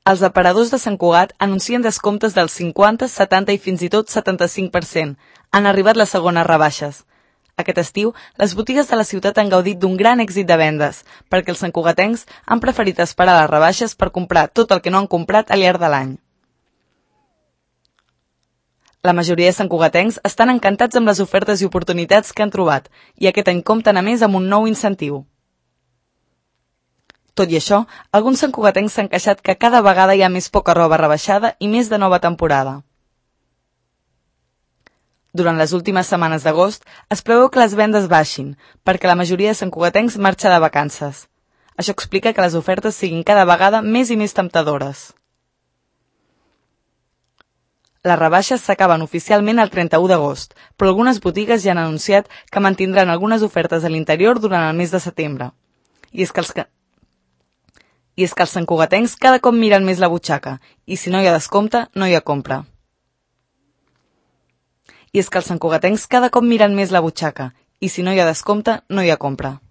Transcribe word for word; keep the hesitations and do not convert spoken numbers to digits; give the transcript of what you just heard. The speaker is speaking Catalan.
Els aparadors de Sant Cugat anuncien descomptes del cinquanta, setanta i fins i tot setanta-cinc per cent. Han arribat les segones rebaixes. Aquest estiu, les botigues de la ciutat han gaudit d'un gran èxit de vendes, perquè els santcugatencs han preferit esperar les rebaixes per comprar tot el que no han comprat al llarg de l'any. La majoria de santcugatencs estan encantats amb les ofertes i oportunitats que han trobat, i aquest any compten a més amb un nou incentiu. Tot i això, alguns santcugatencs s'han queixat que cada vegada hi ha més poca roba rebaixada i més de nova temporada. Durant les últimes setmanes d'agost es preveu que les vendes baixin, perquè la majoria de santcugatencs marxa de vacances. Això explica que les ofertes siguin cada vegada més i més temptadores. Les rebaixes s'acaben oficialment el trenta-u d'agost, però algunes botigues ja han anunciat que mantindran algunes ofertes a l'interior durant el mes de setembre. I és que els que... I és que els santcugatencs cada cop miren més la butxaca, i si no hi ha descompte, no hi ha compra. I és que els santcugatencs cada cop miren més la butxaca, i si no hi ha descompte, no hi ha compra.